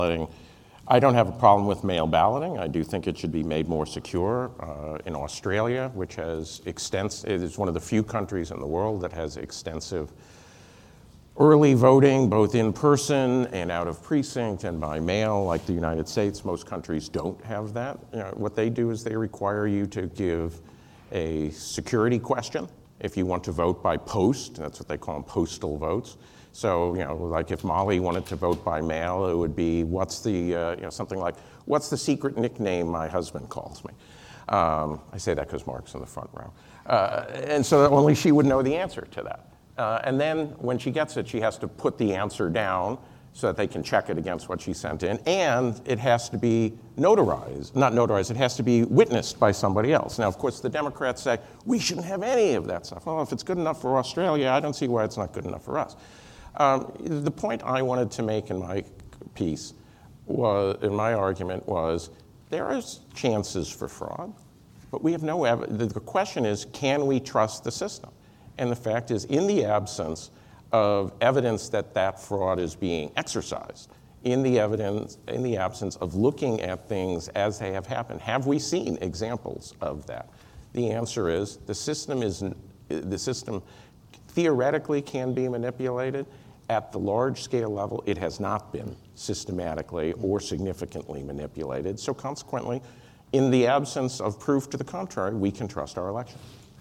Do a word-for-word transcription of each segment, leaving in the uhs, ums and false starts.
balloting. I don't have a problem with mail balloting. I do think it should be made more secure. Uh, in Australia, which has extensive, it is one of the few countries in the world that has extensive early voting, both in person and out of precinct and by mail, like the United States. Most countries don't have that. You know, what they do is they require you to give a security question if you want to vote by post. That's what they call them, postal votes. So, you know, like if Molly wanted to vote by mail, it would be, what's the, uh, you know, something like, what's the secret nickname my husband calls me? Um, I say that because Mark's in the front row. Uh, and so that only she would know the answer to that. Uh, and then when she gets it, she has to put the answer down so that they can check it against what she sent in. And it has to be notarized, not notarized, it has to be witnessed by somebody else. Now, of course, the Democrats say, we shouldn't have any of that stuff. Well, if it's good enough for Australia, I don't see why it's not good enough for us. Um, the point I wanted to make in my piece, was, in my argument, was there are chances for fraud, but we have no evidence. The question is, can we trust the system? And the fact is, in the absence of evidence that that fraud is being exercised, in the evidence, in the absence of looking at things as they have happened, have we seen examples of that? The answer is the system is the system theoretically can be manipulated. At the large scale level, it has not been systematically or significantly manipulated. So consequently, in the absence of proof to the contrary, we can trust our elections.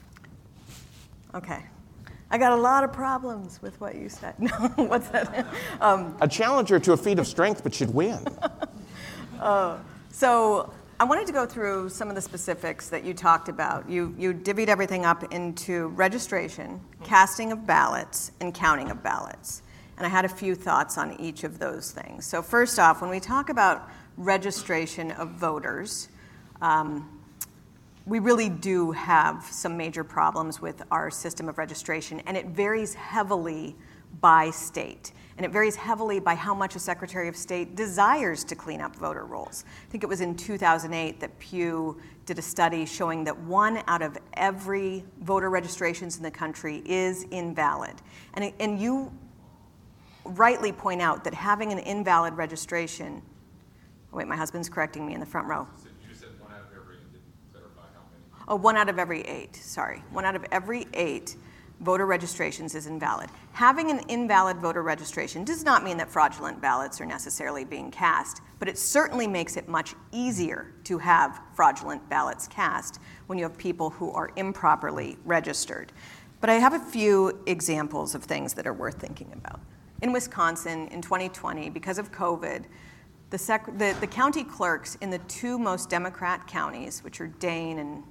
Okay. I got a lot of problems with what you said. No, what's that? Um, a challenger to a feat of strength, but should win. uh, so I wanted to go through some of the specifics that you talked about. You, you divvied everything up into registration, casting of ballots, and counting of ballots. And I had a few thoughts on each of those things. So first off, when we talk about registration of voters, um, we really do have some major problems with our system of registration, and it varies heavily by state. And it varies heavily by how much a Secretary of State desires to clean up voter rolls. I think it was in two thousand eight that Pew did a study showing that one out of every voter registrations in the country is invalid. And, and you rightly point out that having an invalid registration, oh wait, my husband's correcting me in the front row. You said one out of every, and didn't clarify how many. Oh, one out of every eight, sorry. One out of every eight voter registrations is invalid. Having an invalid voter registration does not mean that fraudulent ballots are necessarily being cast, but it certainly makes it much easier to have fraudulent ballots cast when you have people who are improperly registered. But I have a few examples of things that are worth thinking about. In Wisconsin, in twenty twenty, because of COVID, the, sec- the, the county clerks in the two most Democrat counties, which are Dane and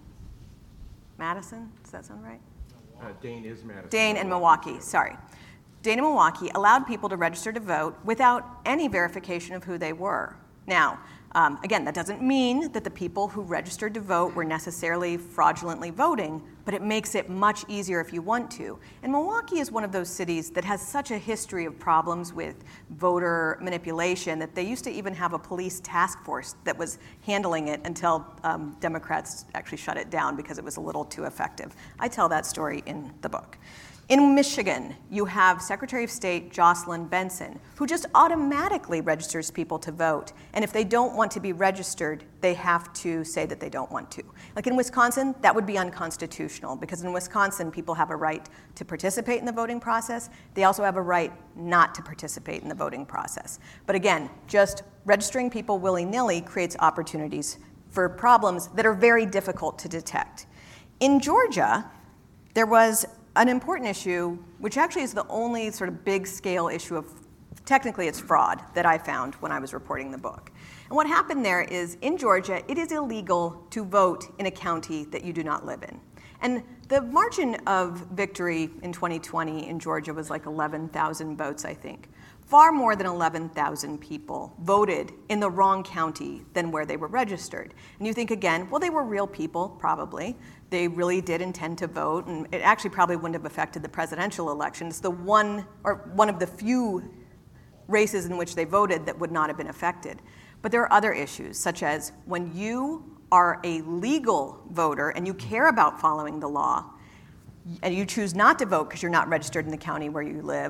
Madison, does that sound right? Uh, Dane is Madison. Dane and Milwaukee, sorry. Dane and Milwaukee allowed people to register to vote without any verification of who they were. Now, um, again, that doesn't mean that the people who registered to vote were necessarily fraudulently voting, but it makes it much easier if you want to. And Milwaukee is one of those cities that has such a history of problems with voter manipulation that they used to even have a police task force that was handling it until um, Democrats actually shut it down because it was a little too effective. I tell that story in the book. In Michigan, you have Secretary of State Jocelyn Benson, who just automatically registers people to vote. And if they don't want to be registered, they have to say that they don't want to. Like in Wisconsin, that would be unconstitutional, because in Wisconsin, people have a right to participate in the voting process. They also have a right not to participate in the voting process. But again, just registering people willy-nilly creates opportunities for problems that are very difficult to detect. In Georgia, there was an important issue, which actually is the only sort of big scale issue of, technically it's fraud, that I found when I was reporting the book. And what happened there is, in Georgia, it is illegal to vote in a county that you do not live in. And the margin of victory in twenty twenty in Georgia was like eleven thousand votes, I think. Far more than eleven thousand people voted in the wrong county than where they were registered. And you think again, well, they were real people, probably. They really did intend to vote, and it actually probably wouldn't have affected the presidential election. It's the one, or one of the few races in which they voted that would not have been affected. But there are other issues, such as when you are a legal voter and you care about following the law, and you choose not to vote because you're not registered in the county where you live,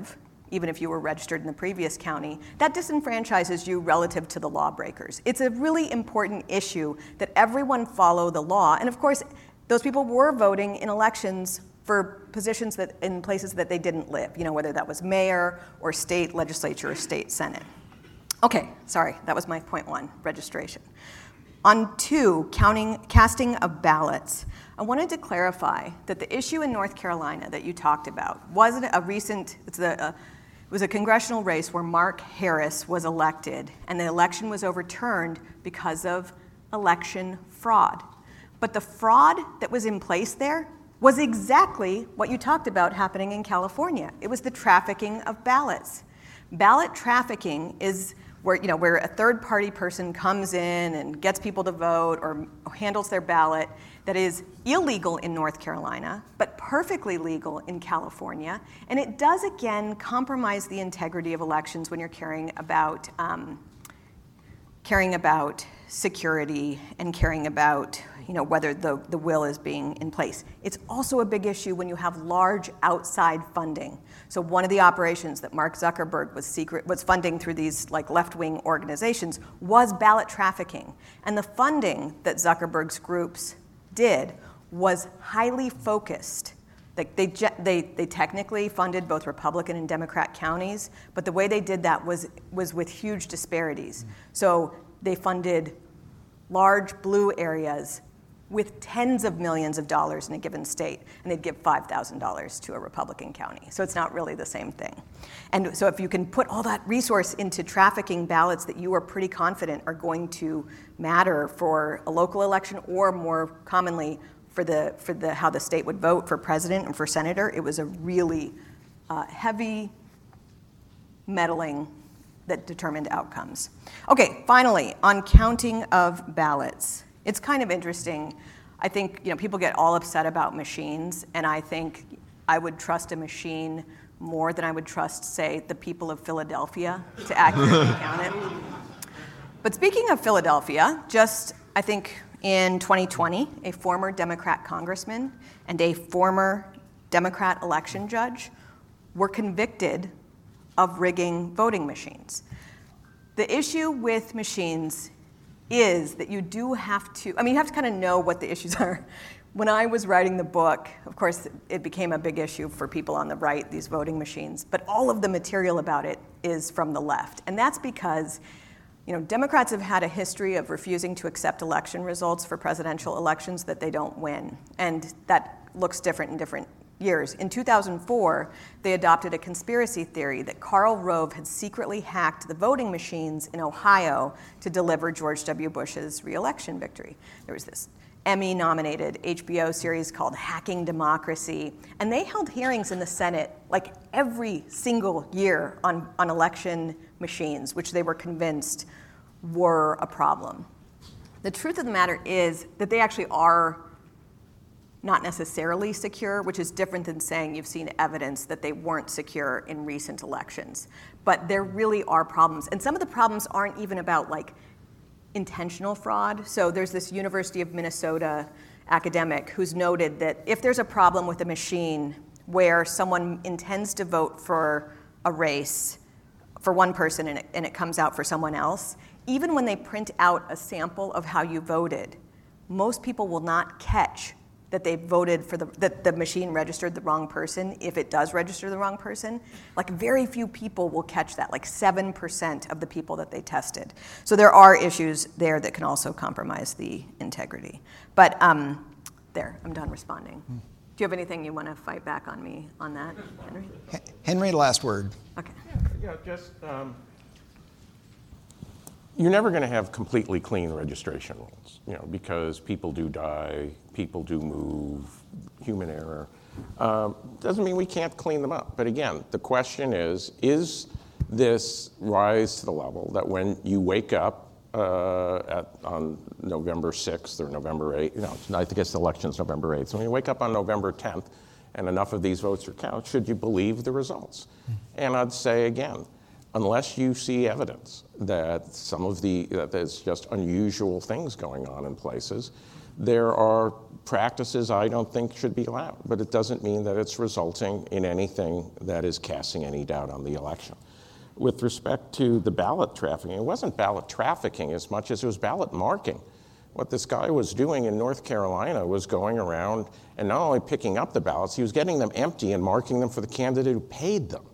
even if you were registered in the previous county, that disenfranchises you relative to the lawbreakers. It's a really important issue that everyone follow the law. And of course, those people were voting in elections for positions that in places that they didn't live, you know, whether that was mayor or state legislature or state senate. Okay, sorry, that was my point one, registration. On two, counting, casting of ballots. I wanted to clarify that the issue in North Carolina that you talked about wasn't a recent, it's a, a It was a congressional race where Mark Harris was elected, and the election was overturned because of election fraud. But the fraud that was in place there was exactly what you talked about happening in California. It was the trafficking of ballots. Ballot trafficking is where, you know, where a third-party person comes in and gets people to vote or handles their ballot. That is illegal in North Carolina, but perfectly legal in California. And it does, again, compromise the integrity of elections when you're caring about, um, caring about security and caring about, you know, whether the, the will is being in place. It's also a big issue when you have large outside funding. So one of the operations that Mark Zuckerberg was secret was funding through these like left-wing organizations was ballot trafficking. And the funding that Zuckerberg's groups did was highly focused. Like they, they, they technically funded both Republican and Democrat counties, but the way they did that was, was with huge disparities. So they funded large blue areas with tens of millions of dollars in a given state, and they'd give five thousand dollars to a Republican county. So it's not really the same thing. And so if you can put all that resource into trafficking ballots that you are pretty confident are going to matter for a local election, or more commonly for the for the how the state would vote for president and for senator, it was a really uh, heavy meddling that determined outcomes. Okay, finally, on counting of ballots. It's kind of interesting. I think, you know, people get all upset about machines, and I think I would trust a machine more than I would trust, say, the people of Philadelphia to accurately count it. But speaking of Philadelphia, just, I think, in twenty twenty, a former Democrat congressman and a former Democrat election judge were convicted of rigging voting machines. The issue with machines is that you do have to, I mean, you have to kind of know what the issues are. When I was writing the book, of course, it became a big issue for people on the right, these voting machines, but all of the material about it is from the left. And that's because, you know, Democrats have had a history of refusing to accept election results for presidential elections that they don't win. And that looks different in different years. In two thousand four, they adopted a conspiracy theory that Karl Rove had secretly hacked the voting machines in Ohio to deliver George W. Bush's re-election victory. There was this Emmy-nominated H B O series called Hacking Democracy, and they held hearings in the Senate like every single year on, on election machines, which they were convinced were a problem. The truth of the matter is that they actually are not necessarily secure, which is different than saying you've seen evidence that they weren't secure in recent elections. But there really are problems. And some of the problems aren't even about like intentional fraud. So there's this University of Minnesota academic who's noted that if there's a problem with a machine where someone intends to vote for a race for one person and it, and it comes out for someone else, even when they print out a sample of how you voted, most people will not catch that they voted for the, that the machine registered the wrong person if it does register the wrong person. Like very few people will catch that, like seven percent of the people that they tested. So there are issues there that can also compromise the integrity. But um, there, I'm done responding. Do you have anything you want to fight back on me on that, Henry? Henry, last word. Okay. Yeah, just, um, you're never going to have completely clean registration rules, you know, because people do die, people do move, human error. Um, doesn't mean we can't clean them up. But again, the question is, is this rise to the level that when you wake up uh, at, on November sixth or November eighth, you know, I guess the election's November eighth, so when you wake up on November tenth and enough of these votes are counted, should you believe the results? And I'd say again, unless you see evidence that some of the, that there's just unusual things going on in places, there are practices I don't think should be allowed. But it doesn't mean that it's resulting in anything that is casting any doubt on the election. With respect to the ballot trafficking, it wasn't ballot trafficking as much as it was ballot marking. What this guy was doing in North Carolina was going around and not only picking up the ballots, he was getting them empty and marking them for the candidate who paid them.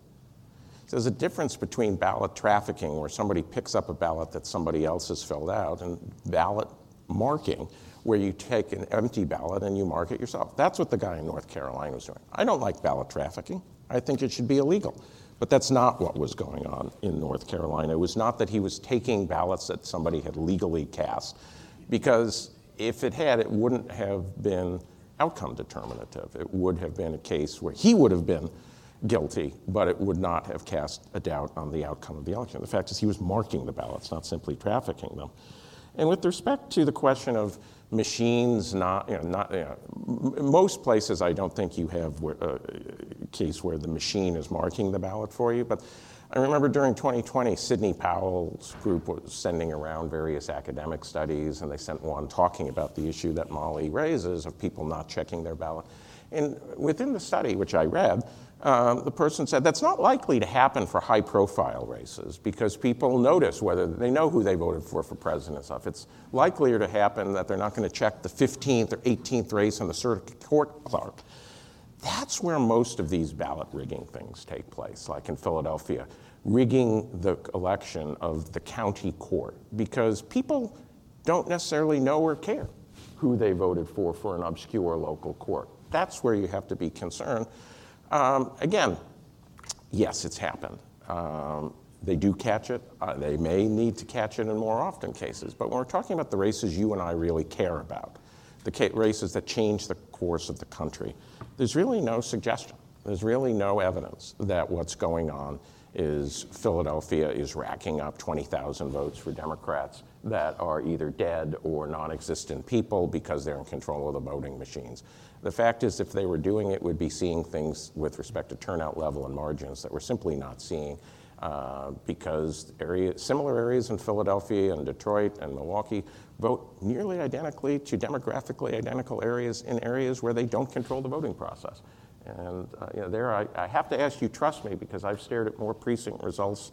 So there's a difference between ballot trafficking, where somebody picks up a ballot that somebody else has filled out, and ballot marking, where you take an empty ballot and you mark it yourself. That's what the guy in North Carolina was doing. I don't like ballot trafficking. I think it should be illegal. But that's not what was going on in North Carolina. It was not that he was taking ballots that somebody had legally cast, because if it had, it wouldn't have been outcome determinative. It would have been a case where he would have been guilty, but it would not have cast a doubt on the outcome of the election. The fact is he was marking the ballots, not simply trafficking them. And with respect to the question of machines, not, you know, not, you know, m- most places I don't think you have where, uh, a case where the machine is marking the ballot for you, but I remember during twenty twenty, Sidney Powell's group was sending around various academic studies, and they sent one talking about the issue that Molly raises of people not checking their ballot. And within the study, which I read, um, the person said that's not likely to happen for high-profile races, because people notice whether they know who they voted for for president and stuff. It's likelier to happen that they're not going to check the fifteenth or eighteenth race on the circuit court clerk. That's where most of these ballot rigging things take place, like in Philadelphia, rigging the election of the county court, because people don't necessarily know or care who they voted for for an obscure local court. That's where you have to be concerned. Um, again, yes, it's happened. Um, they do catch it. Uh, they may need to catch it in more often cases. But when we're talking about the races you and I really care about, the ca- races that change the course of the country, there's really no suggestion. There's really no evidence that what's going on is Philadelphia is racking up twenty thousand votes for Democrats that are either dead or non-existent people because they're in control of the voting machines. The fact is, if they were doing it, we'd be seeing things with respect to turnout level and margins that we're simply not seeing, uh, because area, similar areas in Philadelphia and Detroit and Milwaukee vote nearly identically to demographically identical areas in areas where they don't control the voting process. And uh, you know, there I, I have to ask you, trust me, because I've stared at more precinct results.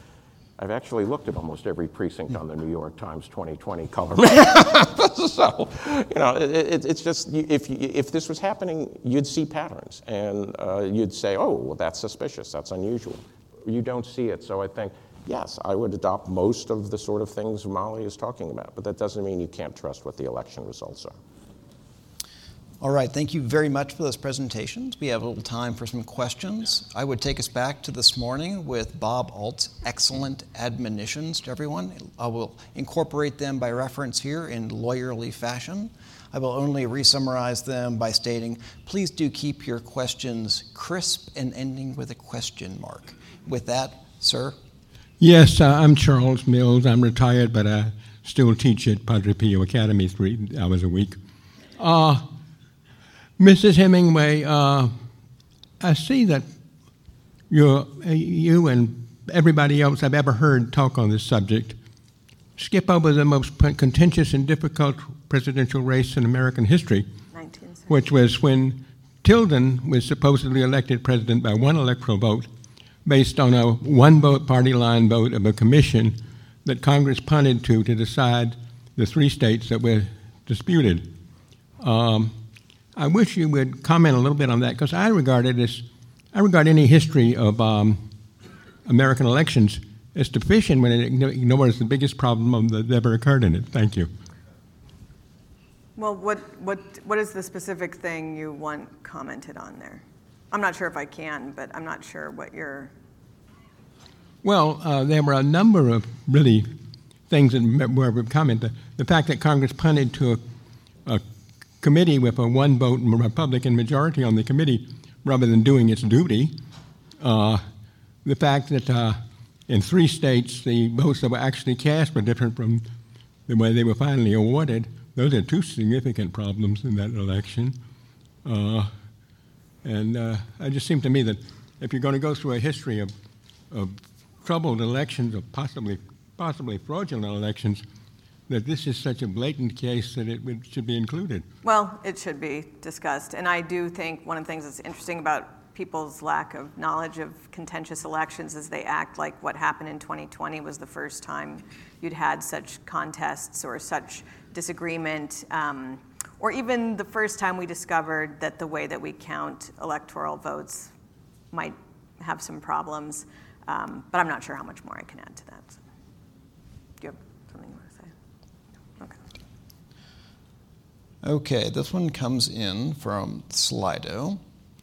I've actually looked at almost every precinct on the New York Times twenty twenty color map. So, you know, it, it, it's just, if, if this was happening, you'd see patterns. And uh, you'd say, oh, well, that's suspicious, that's unusual. You don't see it. So I think, yes, I would adopt most of the sort of things Molly is talking about. But that doesn't mean you can't trust what the election results are. All right, thank you very much for those presentations. We have a little time for some questions. I would take us back to this morning with Bob Alt's excellent admonitions to everyone. I will incorporate them by reference here in lawyerly fashion. I will only re-summarize them by stating, please do keep your questions crisp and ending with a question mark. With that, sir. Yes, uh, I'm Charles Mills. I'm retired, but I still teach at Padre Pio Academy three hours a week. Uh, Missus Hemingway, uh, I see that you're, you and everybody else I've ever heard talk on this subject skip over the most contentious and difficult presidential race in American history, which was when Tilden was supposedly elected president by one electoral vote based on a one-vote party line vote of a commission that Congress punted to to decide the three states that were disputed. Um, I wish you would comment a little bit on that, because I regard it as, I regard any history of um, American elections as deficient when it ignores the biggest problem that ever occurred in it. Thank you. Well, what, what, what is the specific thing you want commented on there? I'm not sure if I can, but I'm not sure what you're... Well, uh, there were a number of really things that were commented. The, the fact that Congress punted to a, a committee with a one-vote Republican majority on the committee rather than doing its duty. Uh, the fact that uh, in three states the votes that were actually cast were different from the way they were finally awarded. Those are two significant problems in that election. Uh, and uh, it just seemed to me that if you're going to go through a history of, of troubled elections or possibly possibly fraudulent elections, that this is such a blatant case that it would, should be included. Well, it should be discussed. And I do think one of the things that's interesting about people's lack of knowledge of contentious elections is they act like what happened in twenty twenty was the first time you'd had such contests or such disagreement, um, or even the first time we discovered that the way that we count electoral votes might have some problems. Um, but I'm not sure how much more I can add to that. So. Do you have something you want to say? Okay. Okay, this one comes in from Slido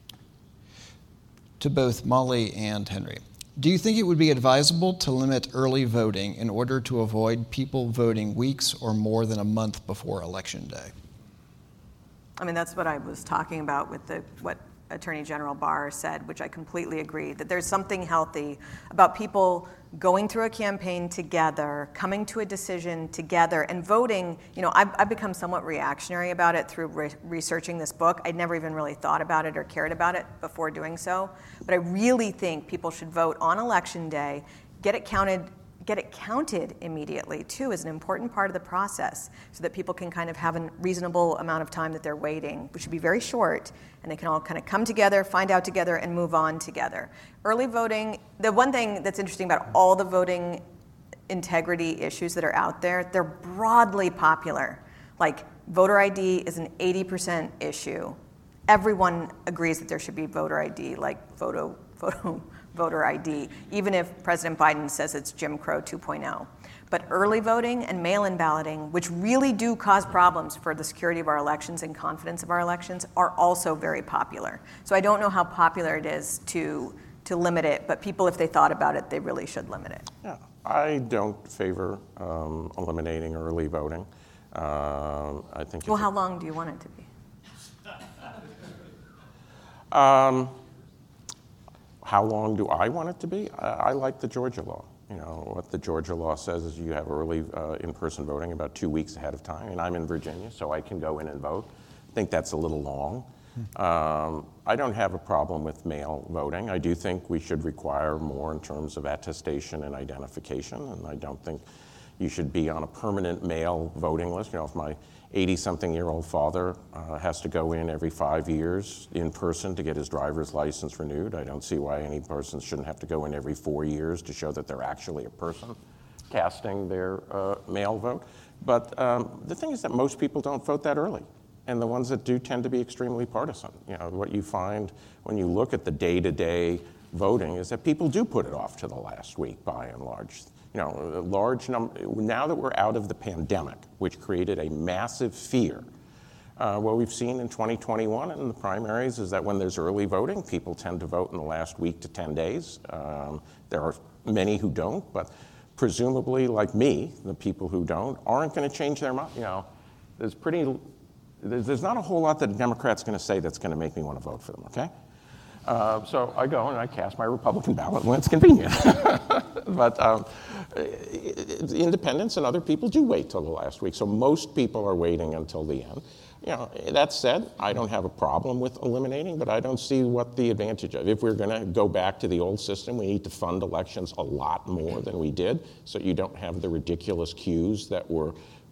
to both Molly and Henry. Do you think it would be advisable to limit early voting in order to avoid people voting weeks or more than a month before Election Day? I mean, that's what I was talking about with the what Attorney General Barr said, which I completely agree, that there's something healthy about people going through a campaign together, coming to a decision together, and voting. You know, I've, I've become somewhat reactionary about it through re- researching this book. I'd never even really thought about it or cared about it before doing so. But I really think people should vote on Election Day, get it counted get it counted immediately, too, is an important part of the process so that people can kind of have a reasonable amount of time that they're waiting, which should be very short, and they can all kind of come together, find out together, and move on together. Early voting, the one thing that's interesting about all the voting integrity issues that are out there, they're broadly popular. Like, voter I D is an eighty percent issue. Everyone agrees that there should be voter I D, like photo, photo, voter I D, even if President Biden says it's Jim Crow two point oh. But early voting and mail-in balloting, which really do cause problems for the security of our elections and confidence of our elections, are also very popular. So I don't know how popular it is to to limit it, but people, if they thought about it, they really should limit it. Yeah, I don't favor um, eliminating early voting. Um, I think. Well, how long do you want it to be? Um, How long do I want it to be? I, I like the Georgia law. You know, what the Georgia law says is you have early uh, in-person voting about two weeks ahead of time, and I'm in Virginia, so I can go in and vote. I think that's a little long. Um, I don't have a problem with mail voting. I do think we should require more in terms of attestation and identification, and I don't think you should be on a permanent mail voting list. You know, if my eighty-something-year-old father uh, has to go in every five years in person to get his driver's license renewed, I don't see why any person shouldn't have to go in every four years to show that they're actually a person casting their uh, mail vote. But um, the thing is that most people don't vote that early, and the ones that do tend to be extremely partisan. You know, what you find when you look at the day-to-day voting is that people do put it off to the last week, by and large. You know, a large number, now that we're out of the pandemic, which created a massive fear, uh, what we've seen in twenty twenty-one in the primaries is that when there's early voting, people tend to vote in the last week to ten days. Um, there are many who don't, but presumably, like me, the people who don't aren't going to change their mind. You know, there's pretty, there's, there's not a whole lot that a Democrat's going to say that's going to make me want to vote for them, okay? Uh, so I go and I cast my Republican ballot when it's convenient. But um, independents and other people do wait till the last week. So most people are waiting until the end. You know, that said, I don't have a problem with eliminating, but I don't see what the advantage of. If we're going to go back to the old system, we need to fund elections a lot more than we did, so you don't have the ridiculous queues that were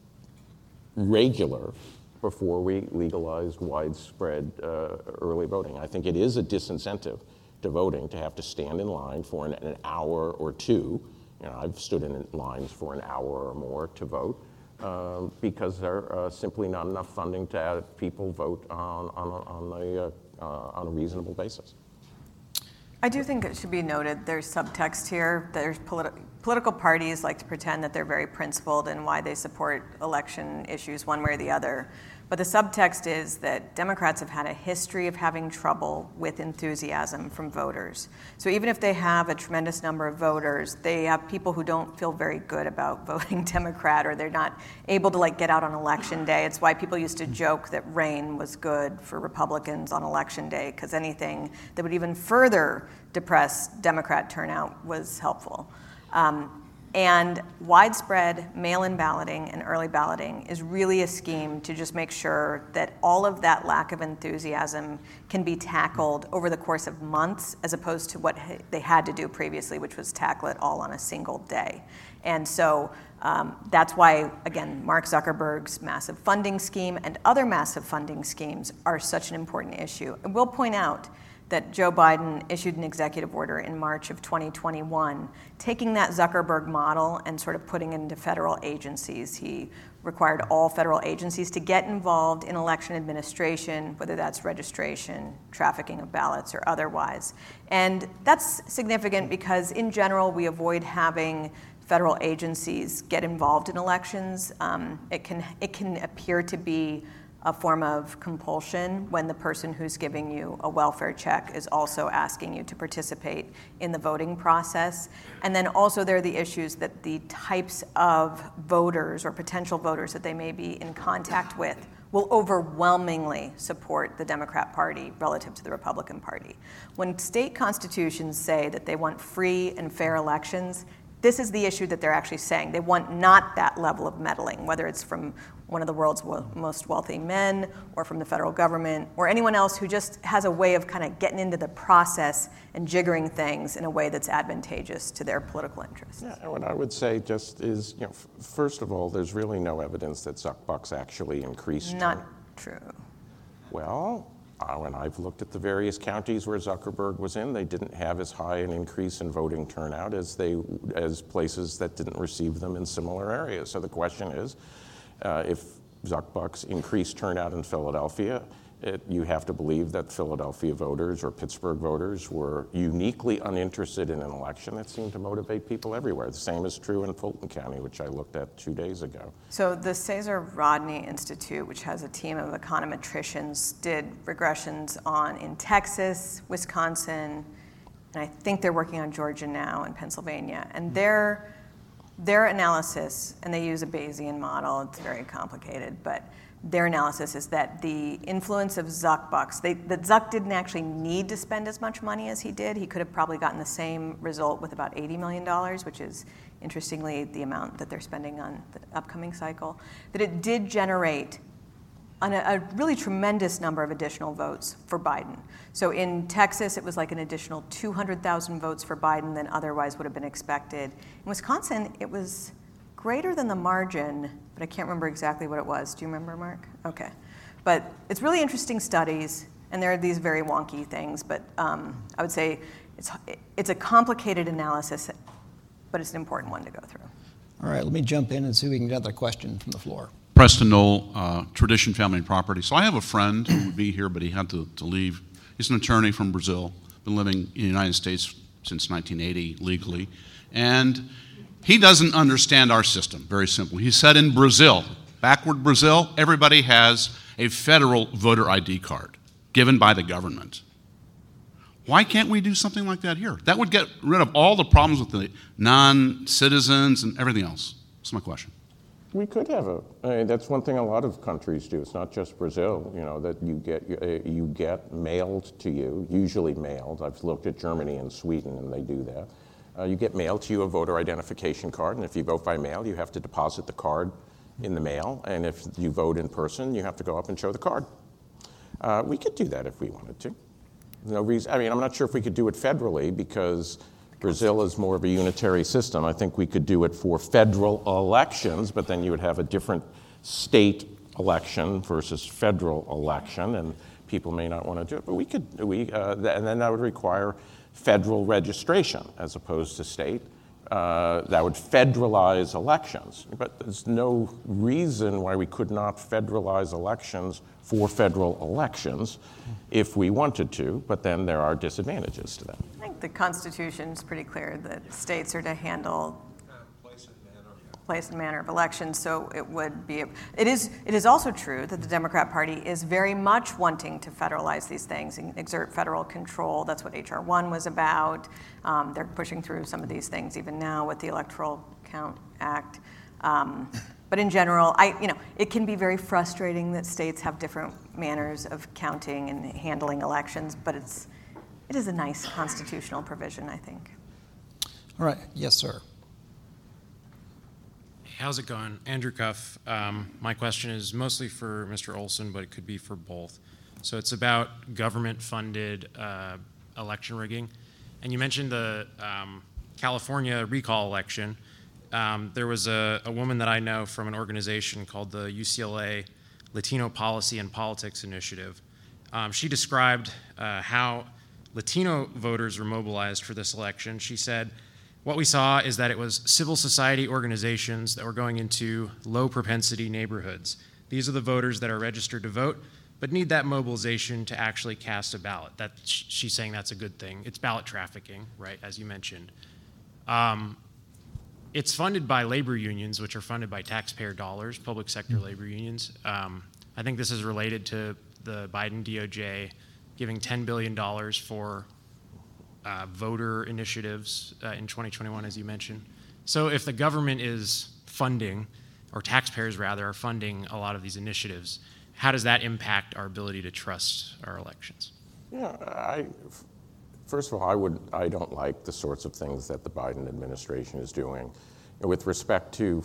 regular before we legalized widespread uh, early voting. I think it is a disincentive to voting to have to stand in line for an, an hour or two. You know, I've stood in lines for an hour or more to vote um, because there's uh, simply not enough funding to have people vote on, on, a, on, a, uh, uh, on a reasonable basis. I do think it should be noted there's subtext here. There's politi- political parties like to pretend that they're very principled in why they support election issues one way or the other. But the subtext is that Democrats have had a history of having trouble with enthusiasm from voters. So even if they have a tremendous number of voters, they have people who don't feel very good about voting Democrat, or they're not able to like get out on election day. It's why people used to joke that rain was good for Republicans on election day, because anything that would even further depress Democrat turnout was helpful. Um, And widespread mail-in balloting and early balloting is really a scheme to just make sure that all of that lack of enthusiasm can be tackled over the course of months, as opposed to what they had to do previously, which was tackle it all on a single day. And so um, that's why, again, Mark Zuckerberg's massive funding scheme and other massive funding schemes are such an important issue. And we'll point out that Joe Biden issued an executive order in March of twenty twenty-one, taking that Zuckerberg model and sort of putting it into federal agencies. He required all federal agencies to get involved in election administration, whether that's registration, trafficking of ballots, or otherwise. And that's significant because, in general, we avoid having federal agencies get involved in elections. Um, it can it can appear to be a form of compulsion when the person who's giving you a welfare check is also asking you to participate in the voting process. And then also there are the issues that the types of voters or potential voters that they may be in contact with will overwhelmingly support the Democrat Party relative to the Republican Party. When state constitutions say that they want free and fair elections, this is the issue that they're actually saying. They want not that level of meddling, whether it's from one of the world's most wealthy men or from the federal government or anyone else who just has a way of kind of getting into the process and jiggering things in a way that's advantageous to their political interests. Yeah, and what I would say just is, you know, f- first of all, there's really no evidence that Zuckbucks actually increased. Not turn- true. Well, uh, when I've looked at the various counties where Zuckerberg was in, they didn't have as high an increase in voting turnout as they as places that didn't receive them in similar areas. So the question is, uh, if Zuckbucks increased turnout in Philadelphia, it, you have to believe that Philadelphia voters or Pittsburgh voters were uniquely uninterested in an election that seemed to motivate people everywhere. The same is true in Fulton County, which I looked at two days ago. So the Cesar Rodney Institute, which has a team of econometricians, did regressions on in Texas, Wisconsin, and I think they're working on Georgia now and Pennsylvania. And their their analysis, and they use a Bayesian model, it's very complicated, but their analysis is that the influence of Zuckbucks, they, that Zuck didn't actually need to spend as much money as he did. He could have probably gotten the same result with about eighty million dollars, which is, interestingly, the amount that they're spending on the upcoming cycle. That it did generate an, a really tremendous number of additional votes for Biden. So in Texas, it was like an additional two hundred thousand votes for Biden than otherwise would have been expected. In Wisconsin, it was greater than the margin, but I can't remember exactly what it was. Do you remember, Mark? Okay. But it's really interesting studies, and there are these very wonky things, but um, I would say it's it's a complicated analysis, but it's an important one to go through. All right, let me jump in and see if we can get another question from the floor. Preston Knoll, uh, Tradition Family and Property. So I have a friend who would be here, but he had to, to leave. He's an attorney from Brazil, been living in the United States since nineteen eighty legally, and he doesn't understand our system, very simple. He said in Brazil, backward Brazil, everybody has a federal voter I D card given by the government. Why can't we do something like that here? That would get rid of all the problems with the non-citizens and everything else. That's my question. We could have a, I mean, that's one thing a lot of countries do. It's not just Brazil, you know, that you get, uh, you get mailed to you, usually mailed. I've looked at Germany and Sweden and they do that. Uh, you get mailed to you a voter identification card, and if you vote by mail, you have to deposit the card in the mail, and if you vote in person, you have to go up and show the card. Uh, we could do that if we wanted to. No reason, I mean, I'm not sure if we could do it federally because Brazil is more of a unitary system. I think we could do it for federal elections, but then you would have a different state election versus federal election, and people may not want to do it. But we could, we, uh, th- and then that would require federal registration as opposed to state. Uh, that would federalize elections. But there's no reason why we could not federalize elections for federal elections if we wanted to, but then there are disadvantages to that. I think the Constitution's pretty clear that states are to handle Place and manner. place and manner of elections, so it would be, it is it is also true that the Democrat Party is very much wanting to federalize these things and exert federal control. That's what H R one was about. Um, they're pushing through some of these things even now with the Electoral Count Act. Um, but in general, I you know, it can be very frustrating that states have different manners of counting and handling elections, but it's it is a nice constitutional provision, I think. All right, yes, sir. how's it going? Andrew Cuff. Um, my question is mostly for Mister Olson, but it could be for both. So it's about government-funded uh, election rigging. And you mentioned the um, California recall election. Um, there was a, a woman that I know from an organization called the U C L A Latino Policy and Politics Initiative. Um, she described uh, how Latino voters were mobilized for this election. She said, what we saw is that it was civil society organizations that were going into low propensity neighborhoods. These are the voters that are registered to vote, but need that mobilization to actually cast a ballot. That, she's saying that's a good thing. It's ballot trafficking, right, as you mentioned. Um, it's funded by labor unions, which are funded by taxpayer dollars, public sector labor unions. Um, I think this is related to the Biden D O J giving ten billion dollars for Uh, voter initiatives uh, in twenty twenty-one, as you mentioned. So if the government is funding, or taxpayers rather, are funding a lot of these initiatives, how does that impact our ability to trust our elections? Yeah, I, first of all, I would, I don't like the sorts of things that the Biden administration is doing. With respect to,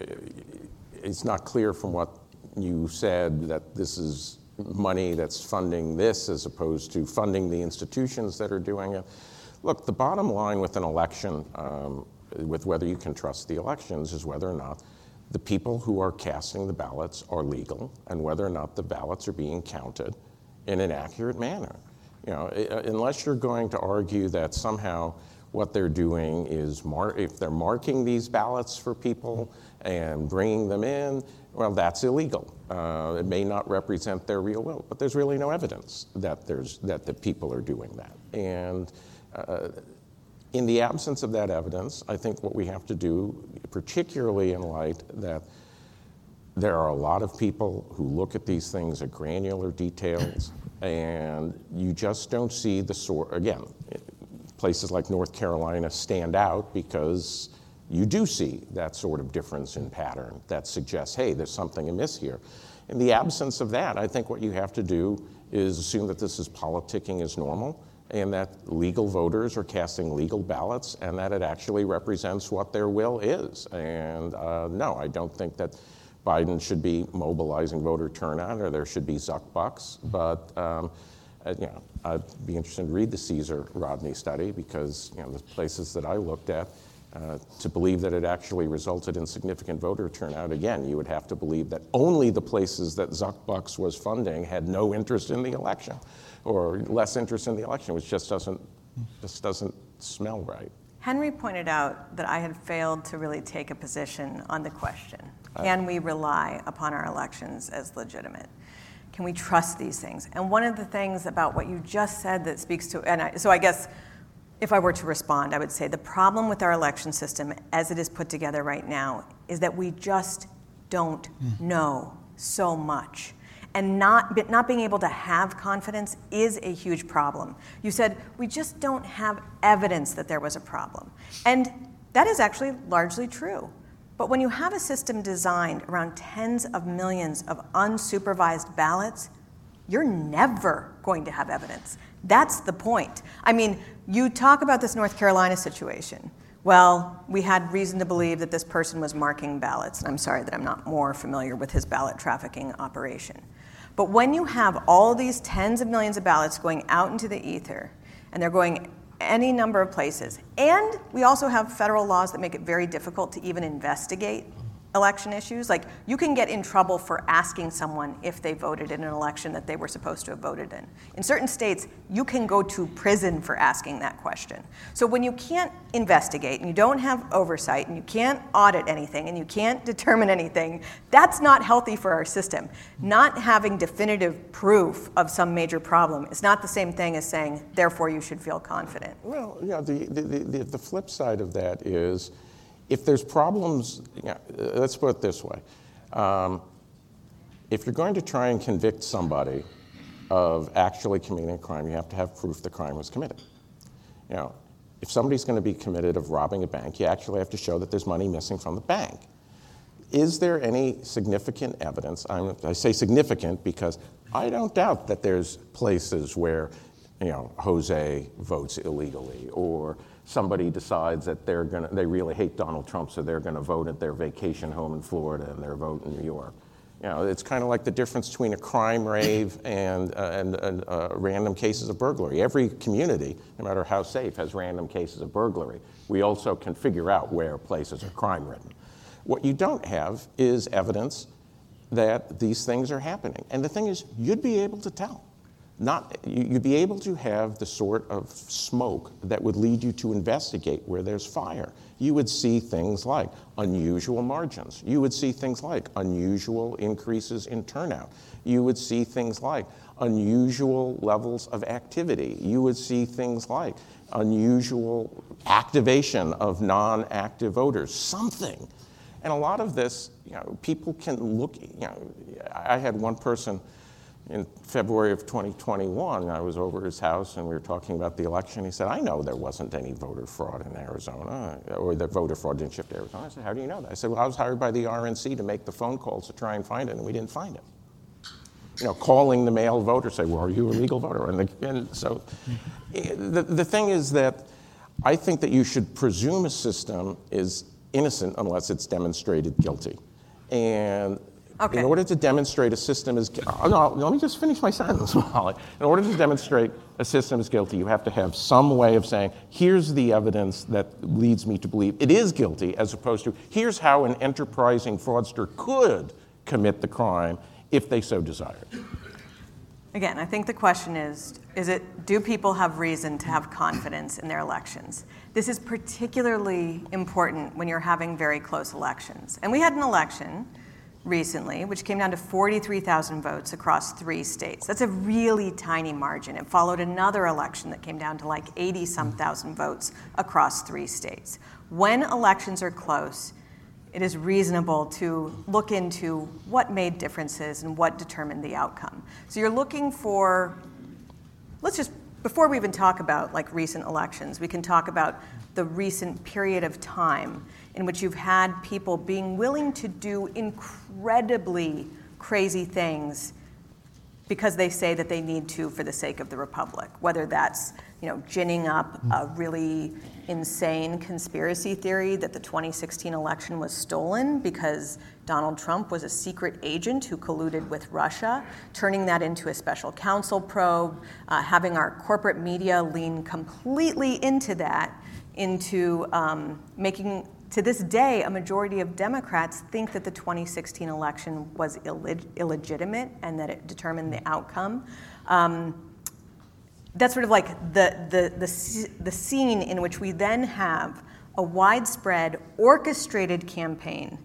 it's not clear from what you said that this is money that's funding this as opposed to funding the institutions that are doing it. Look, the bottom line with an election, um, with whether you can trust the elections, is whether or not the people who are casting the ballots are legal and whether or not the ballots are being counted in an accurate manner. You know, unless you're going to argue that somehow what they're doing is, mar- if they're marking these ballots for people and bringing them in, well, that's illegal. Uh, it may not represent their real will, but there's really no evidence that there's that the people are doing that. And uh, in the absence of that evidence, I think what we have to do, particularly in light that there are a lot of people who look at these things at granular details, and you just don't see the sort, again, places like North Carolina stand out because you do see that sort of difference in pattern that suggests, hey, there's something amiss here. In the absence of that, I think what you have to do is assume that this is politicking as normal and that legal voters are casting legal ballots and that it actually represents what their will is. And uh, no, I don't think that Biden should be mobilizing voter turnout or there should be Zuck bucks, but um, uh, you know, I'd be interested to read the Caesar Rodney study because you know the places that I looked at, Uh, to believe that it actually resulted in significant voter turnout, again, you would have to believe that only the places that Zuck Bucks was funding had no interest in the election, or less interest in the election, which just doesn't just doesn't smell right. Henry pointed out that I had failed to really take a position on the question. Can we rely upon our elections as legitimate? Can we trust these things? And one of the things about what you just said that speaks to, and I, so I guess if I were to respond, I would say the problem with our election system as it is put together right now is that we just don't mm. know so much. And not, not being able to have confidence is a huge problem. You said, we just don't have evidence that there was a problem. And that is actually largely true. But when you have a system designed around tens of millions of unsupervised ballots, you're never going to have evidence. That's the point. I mean, you talk about this North Carolina situation. Well, we had reason to believe that this person was marking ballots, and I'm sorry that I'm not more familiar with his ballot trafficking operation. But when you have all these tens of millions of ballots going out into the ether, and they're going any number of places, and we also have federal laws that make it very difficult to even investigate election issues. Like, you can get in trouble for asking someone if they voted in an election that they were supposed to have voted in. In certain states, you can go to prison for asking that question. So when you can't investigate, and you don't have oversight, and you can't audit anything, and you can't determine anything, that's not healthy for our system. Not having definitive proof of some major problem is not the same thing as saying, therefore you should feel confident. Well, yeah, the, the, the, the flip side of that is, if there's problems, you know, let's put it this way. Um, if you're going to try and convict somebody of actually committing a crime, you have to have proof the crime was committed. You know, if somebody's going to be committed of robbing a bank, you actually have to show that there's money missing from the bank. Is there any significant evidence? I'm, I say significant because I don't doubt that there's places where, you know, Jose votes illegally, or somebody decides that they're gonna, they really hate Donald Trump, so they're gonna vote at their vacation home in Florida and their vote in New York. You know, it's kind of like the difference between a crime rave and, uh, and, and uh, random cases of burglary. Every community, no matter how safe, has random cases of burglary. We also can figure out where places are crime-ridden. What you don't have is evidence that these things are happening. And the thing is, you'd be able to tell. Not, you'd be able to have the sort of smoke that would lead you to investigate where there's fire. You would see things like unusual margins. You would see things like unusual increases in turnout. You would see things like unusual levels of activity. You would see things like unusual activation of non-active voters, something. And a lot of this, you know, people can look, you know, I had one person in February of twenty twenty-one, I was over at his house and we were talking about the election. He said, I know there wasn't any voter fraud in Arizona, or that voter fraud didn't shift to Arizona. I said, how do you know that? I said, well, I was hired by the R N C to make the phone calls to try and find it, and we didn't find it. You know, calling the mail voter, say, well, are you a legal voter? And, the, and so the, the thing is that I think that you should presume a system is innocent unless it's demonstrated guilty. And Okay. in order to demonstrate a system is, oh, no, let me just finish my sentence, Molly. In order to demonstrate a system is guilty, you have to have some way of saying, here's the evidence that leads me to believe it is guilty, as opposed to, here's how an enterprising fraudster could commit the crime if they so desired. Again, I think the question is, is it, do people have reason to have confidence in their elections? This is particularly important when you're having very close elections. And we had an election recently, which came down to forty-three thousand votes across three states. That's a really tiny margin. It followed another election that came down to like eighty-some thousand votes across three states. When elections are close, it is reasonable to look into what made differences and what determined the outcome. So you're looking for, let's just, before we even talk about like recent elections, we can talk about the recent period of time in which you've had people being willing to do incredibly crazy things because they say that they need to for the sake of the republic, whether that's, you know, ginning up a really insane conspiracy theory that the twenty sixteen election was stolen because Donald Trump was a secret agent who colluded with Russia, turning that into a special counsel probe, uh, having our corporate media lean completely into that, into um, making, to this day, a majority of Democrats think that the twenty sixteen election was illeg- illegitimate and that it determined the outcome. Um, that's sort of like the, the, the, the scene in which we then have a widespread orchestrated campaign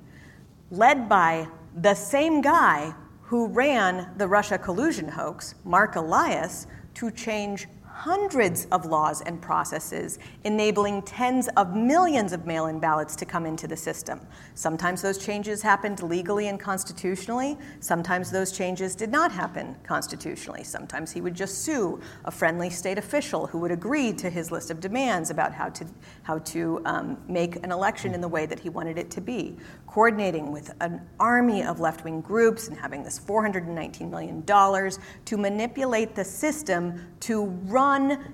led by the same guy who ran the Russia collusion hoax, Mark Elias, to change hundreds of laws and processes, enabling tens of millions of mail-in ballots to come into the system. Sometimes those changes happened legally and constitutionally. Sometimes those changes did not happen constitutionally. Sometimes he would just sue a friendly state official who would agree to his list of demands about how to, how to um, make an election in the way that he wanted it to be. Coordinating with an army of left-wing groups and having this four hundred nineteen million dollars to manipulate the system to run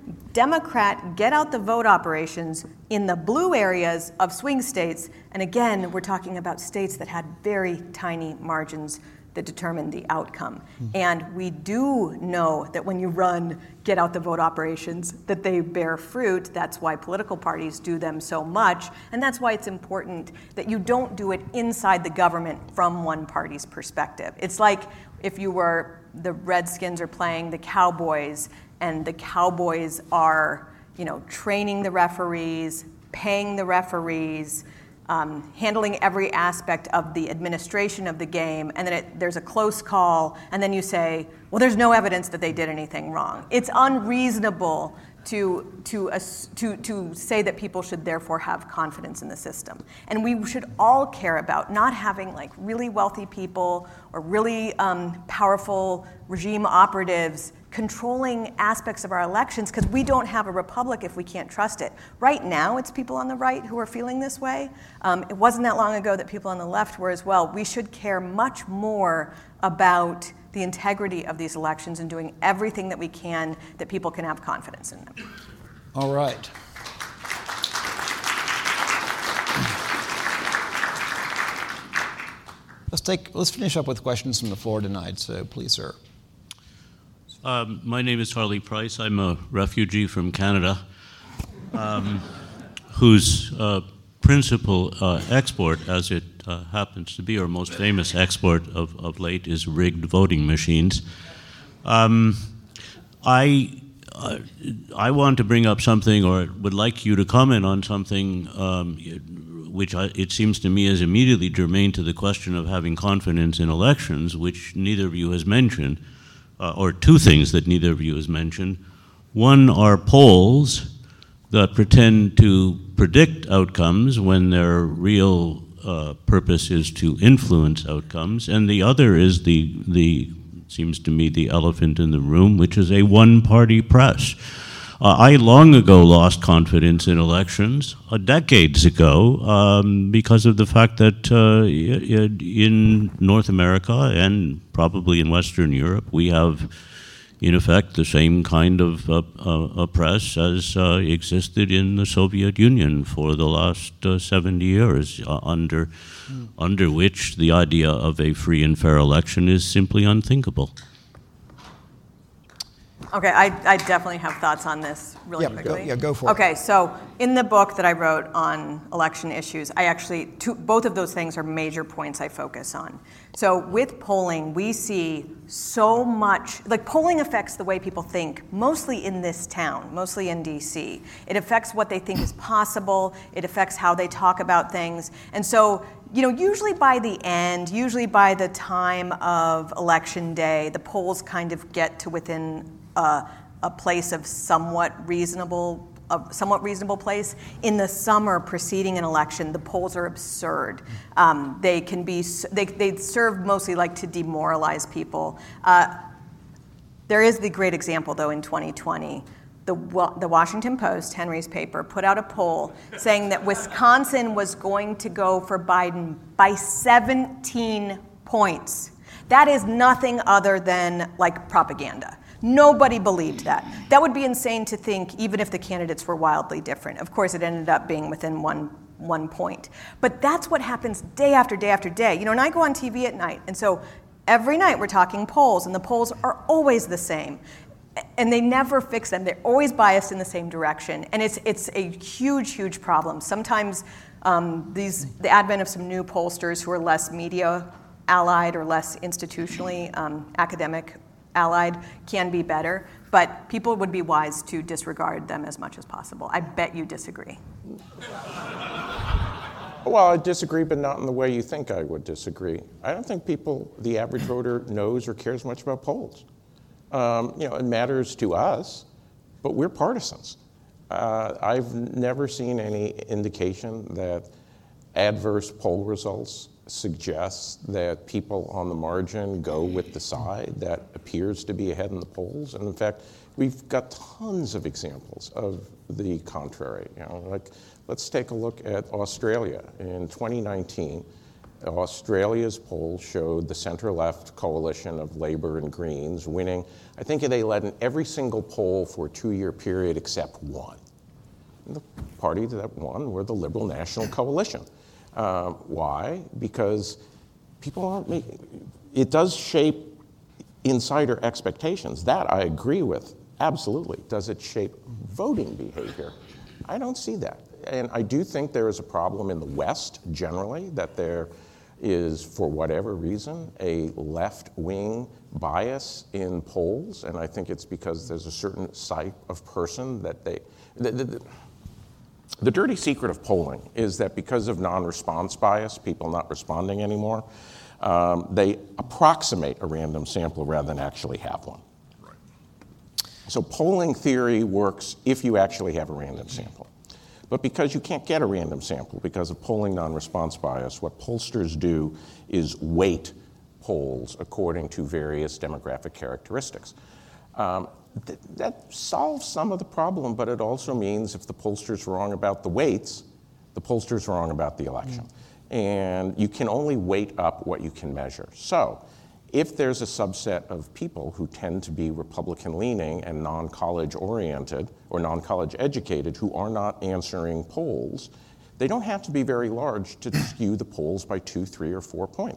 Democrat get-out-the-vote operations in the blue areas of swing states. And again, we're talking about states that had very tiny margins that determined the outcome. Mm-hmm. And we do know that when you run get-out-the-vote operations, that they bear fruit. That's why political parties do them so much. And that's why it's important that you don't do it inside the government from one party's perspective. It's like if you were, the Redskins are playing the Cowboys, and the Cowboys are, you know, training the referees, paying the referees, um, handling every aspect of the administration of the game, and then it, there's a close call, and then you say, well, there's no evidence that they did anything wrong. It's unreasonable to, to, uh, to, to say that people should therefore have confidence in the system. And we should all care about not having like really wealthy people or really um, powerful regime operatives controlling aspects of our elections, because we don't have a republic if we can't trust it. Right now, it's people on the right who are feeling this way. Um, it wasn't that long ago that people on the left were as well. We should care much more about the integrity of these elections and doing everything that we can that people can have confidence in them. All right. Let's take. Let's finish up with questions from the floor tonight. So please, sir. Um, my name is Harley Price. I'm a refugee from Canada, um, whose uh, principal uh, export, as it uh, happens to be, or most famous export of, of late, is rigged voting machines. Um, I uh, I want to bring up something, or would like you to comment on something, um, which I, it seems to me is immediately germane to the question of having confidence in elections, which neither of you has mentioned, uh, or two things that neither of you has mentioned. One are polls that pretend to predict outcomes when their real uh, purpose is to influence outcomes, and the other is the the seems to me the elephant in the room, which is a one-party press. Uh, I long ago lost confidence in elections, uh, decades ago, um, because of the fact that uh, in North America and probably in Western Europe, we have, in effect, the same kind of uh, uh, press as uh, existed in the Soviet Union for the last uh, seventy years, uh, under, mm. under which the idea of a free and fair election is simply unthinkable. Okay, I, I definitely have thoughts on this really yeah, quickly. Go, yeah, go for okay, it. Okay, so in the book that I wrote on election issues, I actually, two, both of those things are major points I focus on. So with polling, we see so much, like polling affects the way people think, mostly in this town, mostly in D C. It affects what they think is possible, it affects how they talk about things. And so, you know, usually by the end, usually by the time of election day, the polls kind of get to within a, a place of somewhat reasonable, a somewhat reasonable place. In the summer preceding an election, the polls are absurd. Um, they can be, they, they serve mostly like to demoralize people. Uh, there is the great example though in twenty twenty. The, the Washington Post, Henry's paper, put out a poll saying that Wisconsin was going to go for Biden by seventeen points. That is nothing other than like propaganda. Nobody believed that. That would be insane to think, even if the candidates were wildly different. Of course, it ended up being within one one point. But that's what happens day after day after day. You know, and I go on T V at night, and so every night we're talking polls, and the polls are always the same. And they never fix them. They're always biased in the same direction. And it's it's a huge, huge problem. Sometimes um, these the advent of some new pollsters who are less media allied or less institutionally um, academic allied can be better, but people would be wise to disregard them as much as possible. I bet you disagree. Well, I disagree, but not in the way you think I would disagree. I don't think people, the average voter, knows or cares much about polls. Um, you know, it matters to us, but we're partisans. Uh, I've never seen any indication that adverse poll results suggest that people on the margin go with the side that appears to be ahead in the polls. And in fact, we've got tons of examples of the contrary. You know, like, let's take a look at Australia. In twenty nineteen, Australia's polls showed the center-left coalition of Labour and Greens winning. I think they led in every single poll for a two-year period except one. And the party that won were the Liberal National Coalition. Uh, why? Because people aren't making, it does shape insider expectations. That I agree with, absolutely. Does it shape voting behavior? I don't see that. And I do think there is a problem in the West generally, that there is, for whatever reason, a left-wing bias in polls. And I think it's because there's a certain type of person that they, the, the, the, The dirty secret of polling is that because of non-response bias, people not responding anymore, um, they approximate a random sample rather than actually have one. Right. So polling theory works if you actually have a random sample. But because you can't get a random sample because of polling non-response bias, what pollsters do is weight polls according to various demographic characteristics. Um, th- that solves some of the problem, but it also means if the pollster's wrong about the weights, the pollster's wrong about the election. Mm. And you can only weight up what you can measure. So if there's a subset of people who tend to be Republican-leaning and non-college oriented or non-college educated who are not answering polls, they don't have to be very large to skew the polls by two, three, or four points.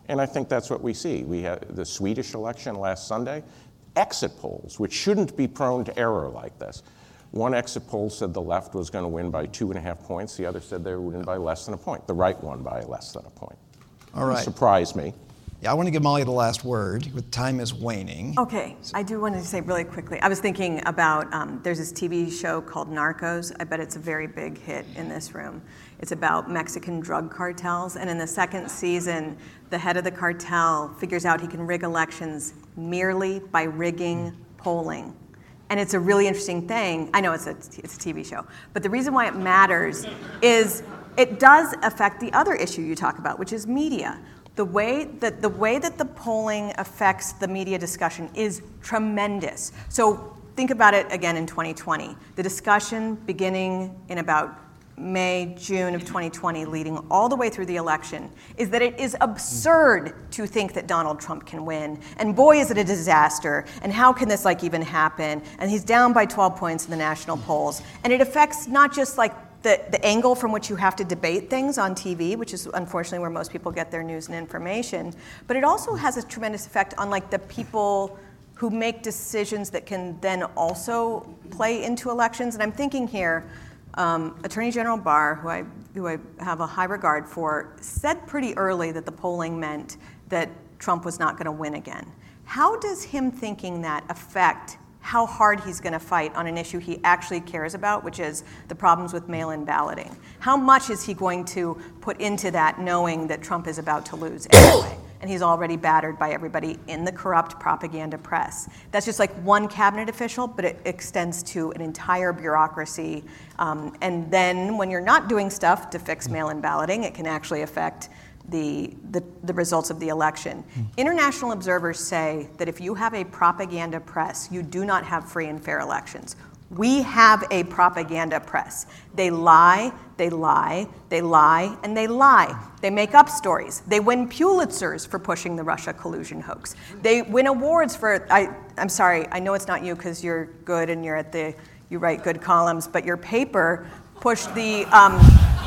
And I think that's what we see. We had the Swedish election last Sunday. Exit polls, which shouldn't be prone to error like this. One exit poll said the left was going to win by two and a half points. The other said they would win by less than a point. The right won by less than a point. All right. It surprised me. Yeah, I want to give Molly the last word. With time is waning. Okay, I do want to say really quickly. I was thinking about um, there's this T V show called Narcos. I bet it's a very big hit in this room. It's about Mexican drug cartels, and in the second season, the head of the cartel figures out he can rig elections merely by rigging polling. And it's a really interesting thing. I know it's a, it's a T V show, but the reason why it matters is it does affect the other issue you talk about, which is media. The way that the way that the polling affects the media discussion is tremendous. So think about it again in twenty twenty. The discussion beginning in about May, June of twenty twenty, leading all the way through the election, is that it is absurd to think that Donald Trump can win. And boy, is it a disaster. And how can this like even happen? And he's down by twelve points in the national polls. And it affects not just like the, the angle from which you have to debate things on T V, which is unfortunately where most people get their news and information, but it also has a tremendous effect on like the people who make decisions that can then also play into elections. And I'm thinking here, Um, Attorney General Barr, who I, who I have a high regard for, said pretty early that the polling meant that Trump was not going to win again. How does him thinking that affect how hard he's going to fight on an issue he actually cares about, which is the problems with mail-in balloting? How much is he going to put into that knowing that Trump is about to lose anyway? And he's already battered by everybody in the corrupt propaganda press. That's just like one cabinet official, but it extends to an entire bureaucracy. Um, and then when you're not doing stuff to fix mail-in balloting, it can actually affect the, the, the results of the election. International observers say that if you have a propaganda press, you do not have free and fair elections. We have a propaganda press. They lie, they lie, they lie, and they lie. They make up stories. They win Pulitzers for pushing the Russia collusion hoax. They win awards for, I, I'm sorry, I know it's not you because you're good and you're at the, you write good columns, but your paper pushed the, um,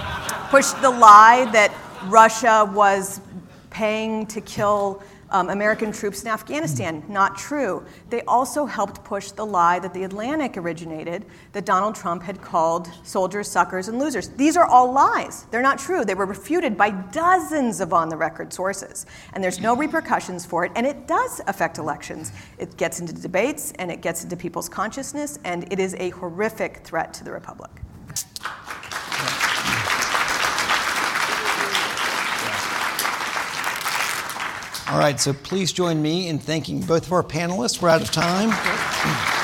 pushed the lie that Russia was paying to kill Um, American troops in Afghanistan. Not true. They also helped push the lie that The Atlantic originated, that Donald Trump had called soldiers suckers and losers. These are all lies. They're not true. They were refuted by dozens of on-the-record sources. And there's no repercussions for it, and it does affect elections. It gets into debates, and it gets into people's consciousness, and it is a horrific threat to the republic. All right, so please join me in thanking both of our panelists. We're out of time.